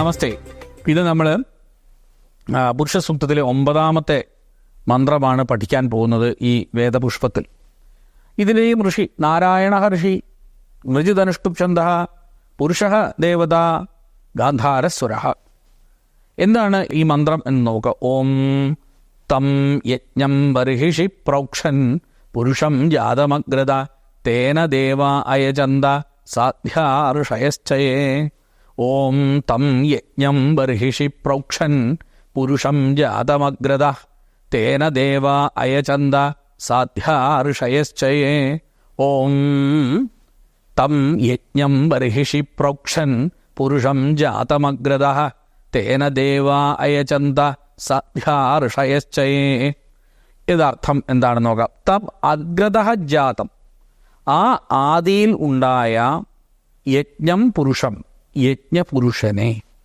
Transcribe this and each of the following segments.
നമസ്തേ. ഇത് നമ്മൾ പുരുഷ സൂക്തത്തിലെ 9ാമത്തെ മന്ത്രമാണ് പഠിക്കാൻ പോകുന്നത് ഈ വേദപുഷ്പത്തിൽ. ഇതിലെയും ഋഷി നാരായണ ഋഷി മൃജിധനുഷ്ടുപ് ഛന്ദ പുരുഷ ദേവത ഗാന്ധാരസ്വര. എന്താണ് ഈ മന്ത്രം എന്ന് നോക്കുക. ഓം തം യജ്ഞം ബർഹിഷി പ്രോക്ഷൻ പുരുഷം ജാതമഗ്രത തേന ദേവ അയചന്ത സാധ്യാർഷയശ്ചയേ. ഓം തം യജ്ഞം ബർഹിഷി പ്രോക്ഷൻ പുരുഷം ജാതമഗ്രത തേന ദേവ അയചന്ത സാധ്യാർഷയശ്ചയേ. ഓം തം യജ്ഞം ബർഹിഷി പ്രോക്ഷൻ പുരുഷം ജാതമഗ്രത തേന ദേവ അയചന്ത സാധ്യാർഷയശ്ചയേ. യഥാർത്ഥം എന്താണെന്ന് നോക്കാം. തം അഗ്രത ജാതം, ആ ആദിയിൽ ഉണ്ടായ യജ്ഞം പുരുഷം, യജ്ഞപുരുഷനെ,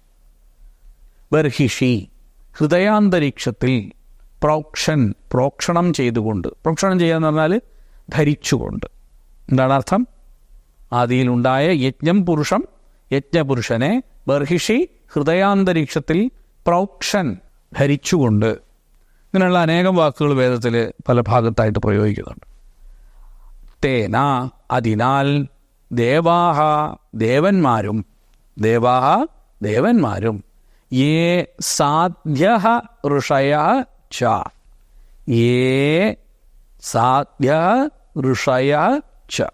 ബർഹിഷി ഹൃദയാന്തരീക്ഷത്തിൽ, പ്രോക്ഷൻ പ്രോക്ഷണം ചെയ്തുകൊണ്ട്, പ്രോക്ഷണം ചെയ്യാന്ന് പറഞ്ഞാൽ ധരിച്ചുകൊണ്ട്. എന്താണ് അർത്ഥം? ആദിയിലുണ്ടായ യജ്ഞം പുരുഷം, യജ്ഞപുരുഷനെ ബർഹിഷി ഹൃദയാന്തരീക്ഷത്തിൽ പ്രോക്ഷൻ ധരിച്ചുകൊണ്ട്. ഇങ്ങനെയുള്ള അനേകം വാക്കുകൾ വേദത്തിൽ പല ഭാഗത്തായിട്ട് പ്രയോഗിക്കുന്നുണ്ട്. തേന അതിനാൽ, ദേവാഹ ദേവന്മാരും, ദേവാഹ ദേവന്മാരും, യേ സാധ്യ ഋഷയ ച, യേ സാധ്യ ഋഷയ ച,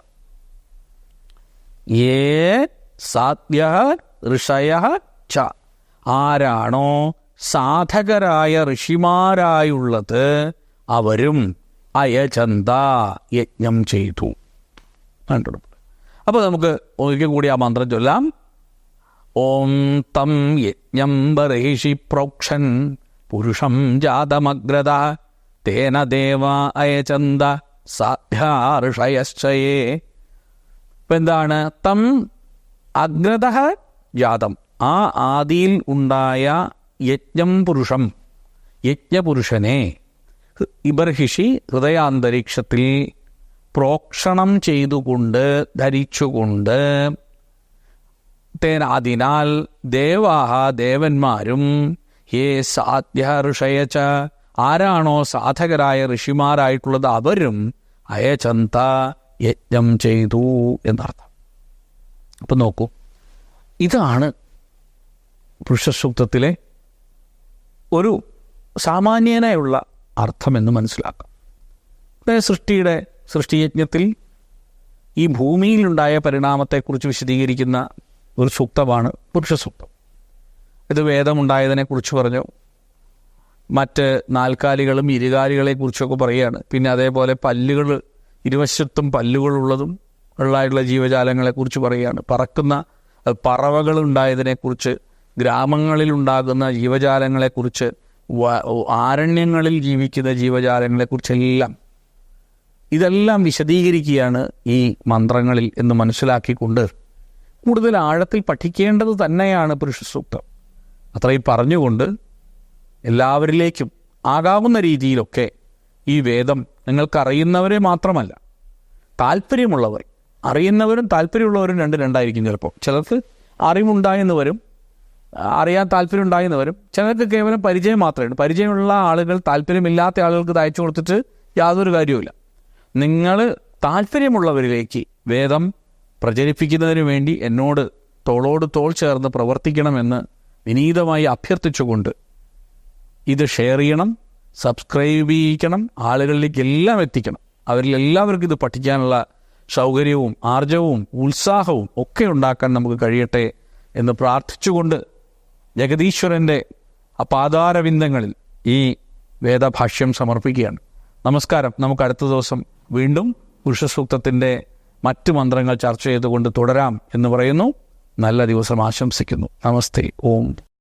യേ സാധ്യ ഋഷയ ച, ആരാണോ സാധകരായ ഋഷിമാരായുള്ളത് അവരും അയചന്ത യജ്ഞം ചെയ്തു. അപ്പോൾ നമുക്ക് ഒരിക്കൽ കൂടി ആ മന്ത്രം ചൊല്ലാം. ഓം തം യജ്ഞം ബർഹിഷി പ്രോക്ഷൻ പുരുഷം ജാതമഗ്രത തേന ദേവ അയചന്ത സാധ്യാർഷയശ്ചയേ. ഇപ്പം എന്താണ്? തം അഗ്രത ജാതം, ആ ആദിയിൽ ഉണ്ടായ യജ്ഞം പുരുഷം, യജ്ഞപുരുഷനെ ബർഹിഷി ഹൃദയാന്തരീക്ഷത്തിൽ പ്രോക്ഷണം ചെയ്തുകൊണ്ട്, ധരിച്ചുകൊണ്ട്, തേന അതിനാൽ, ദേവാഹ ദേവന്മാരും, ഹേ സാധ്യ ഋഷയച്ച ആരാണോ സാധകരായ ഋഷിമാരായിട്ടുള്ളത് അവരും അയചന്ത യജ്ഞം ചെയ്തു എന്നർത്ഥം. അപ്പം നോക്കൂ, ഇതാണ് പുരുഷസൂക്തത്തിലെ ഒരു സാമാന്യനായുള്ള അർത്ഥമെന്ന് മനസ്സിലാക്കാം. സൃഷ്ടിയജ്ഞത്തിൽ ഈ ഭൂമിയിലുണ്ടായ പരിണാമത്തെക്കുറിച്ച് വിശദീകരിക്കുന്ന ഒരു സൂക്തമാണ് പുരുഷസൂക്തം. ഇത് വേദമുണ്ടായതിനെക്കുറിച്ച് പറഞ്ഞു, മറ്റ് നാൽക്കാലികളും ഇരുകാലികളെക്കുറിച്ചൊക്കെ പറയുകയാണ്. പിന്നെ അതേപോലെ പല്ലുകൾ, ഇരുവശത്തും പല്ലുകളുള്ളതും ഉള്ളായിട്ടുള്ള ജീവജാലങ്ങളെക്കുറിച്ച് പറയുകയാണ്. പറക്കുന്ന പറവകളുണ്ടായതിനെക്കുറിച്ച്, ഗ്രാമങ്ങളിലുണ്ടാകുന്ന ജീവജാലങ്ങളെക്കുറിച്ച്, ആരണ്യങ്ങളിൽ ജീവിക്കുന്ന ജീവജാലങ്ങളെക്കുറിച്ചെല്ലാം, ഇതെല്ലാം വിശദീകരിക്കുകയാണ് ഈ മന്ത്രങ്ങളിൽ എന്ന് മനസ്സിലാക്കിക്കൊണ്ട് കൂടുതൽ ആഴത്തിൽ പഠിക്കേണ്ടത് തന്നെയാണ് പുരുഷസൂക്തം. അത്രയും പറഞ്ഞുകൊണ്ട് എല്ലാവരിലേക്കും ആകാവുന്ന രീതിയിലൊക്കെ ഈ വേദം നിങ്ങൾക്കറിയുന്നവരെ മാത്രമല്ല, താല്പര്യമുള്ളവർ, അറിയുന്നവരും താല്പര്യമുള്ളവരും രണ്ടായിരിക്കും. ചിലപ്പോൾ ചിലർക്ക് അറിവുണ്ടായെന്ന് വരും, അറിയാൻ താല്പര്യം ഉണ്ടായെന്ന് വരും. ചിലർക്ക് കേവലം പരിചയം മാത്രമേ. പരിചയമുള്ള ആളുകൾ താല്പര്യമില്ലാത്ത ആളുകൾക്ക് അയച്ചു കൊടുത്തിട്ട് യാതൊരു കാര്യവുമില്ല. നിങ്ങൾ താല്പര്യമുള്ളവരിലേക്ക് വേദം പ്രചരിപ്പിക്കുന്നതിന് വേണ്ടി എന്നോട് തോളോട് തോൾ ചേർന്ന് പ്രവർത്തിക്കണമെന്ന് വിനീതമായി അഭ്യർത്ഥിച്ചുകൊണ്ട് ഇത് ഷെയർ ചെയ്യണം, സബ്സ്ക്രൈബ് ചെയ്യിക്കണം, ആളുകളിലേക്ക് എല്ലാം എത്തിക്കണം. അവരിൽ എല്ലാവർക്കും ഇത് പഠിക്കാനുള്ള സൗകര്യവും ആർജവും ഉത്സാഹവും ഒക്കെ ഉണ്ടാക്കാൻ നമുക്ക് കഴിയട്ടെ എന്ന് പ്രാർത്ഥിച്ചുകൊണ്ട് ജഗദീശ്വരൻ്റെ പാതാരവിന്ദങ്ങളിൽ ഈ വേദഭാഷ്യം സമർപ്പിക്കുകയാണ്. നമസ്കാരം. നമുക്ക് അടുത്ത ദിവസം വീണ്ടും പുരുഷസൂക്തത്തിൻ്റെ മറ്റ് മന്ത്രങ്ങൾ ചർച്ച ചെയ്തുകൊണ്ട് തുടരാം എന്ന് പറയുന്നു. നല്ല ദിവസം ആശംസിക്കുന്നു. നമസ്തേ. ഓം.